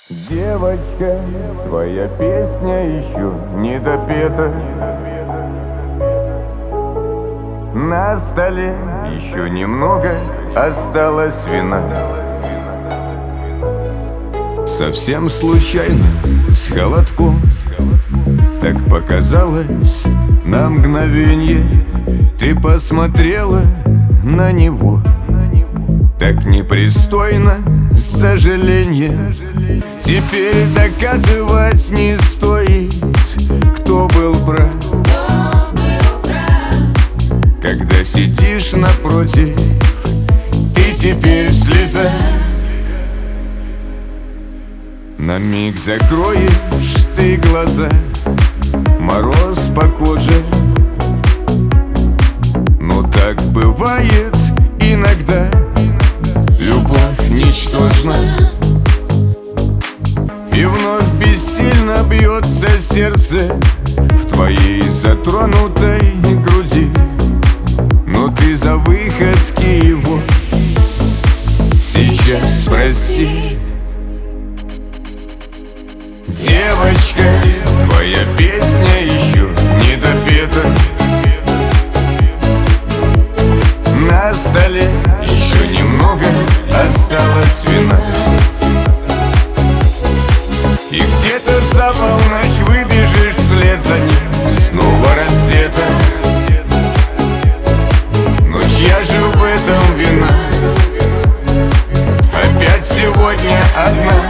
Девочка, твоя песня еще не допета. На столе еще немного осталось вина. Совсем случайно, с холодком, так показалось на мгновенье. Ты посмотрела на него так непристойно, сожаленье. Теперь доказывать не стоит, кто был прав, когда сидишь напротив, и теперь слеза. На миг закроешь ты глаза, мороз по коже. Но так бывает иногда, любовь ничтожна. И вновь бессильно бьется сердце в твоей затронутой груди. Но ты за выходки его сейчас прости. Девочка, твоя песня еще не допета. На столе еще немного осталось вина. И где-то за полночь выбежишь вслед за ним, снова раздета. Но чья же в этом вина? Опять сегодня одна.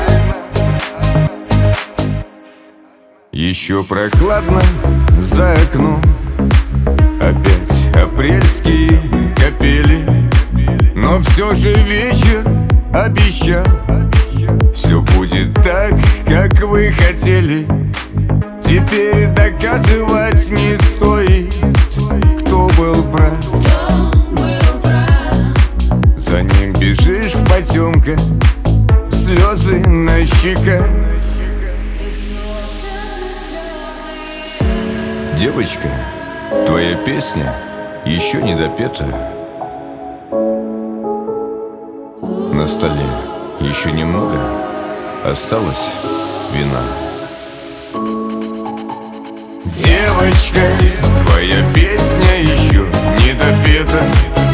Еще прохладно за окном, опять апрельские капели. Но все же вечер обещал, все будет так, как вы хотели. Теперь доказывать не стоит, кто был прав. За ним бежишь в потемках, слезы на щеках. Девочка, твоя песня еще не допета. На столе еще немного осталось вина. Девочка, твоя песня еще не допета.